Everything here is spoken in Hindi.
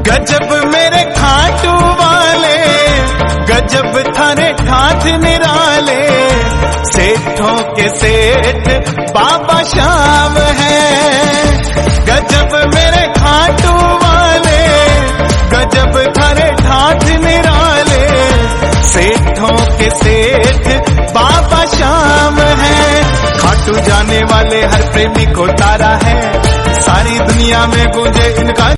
गजब मेरे खाटू वाले, गजब थारे ठाठ निराले, सेठों के सेठ बाबा श्याम है। गजब मेरे खाटू वाले, गजब थारे ठाठ निराले, सेठों के सेठ बाबा श्याम है। खाटू जाने वाले हर प्रेमी को तारा है, सारी दुनिया में गूंजे इनका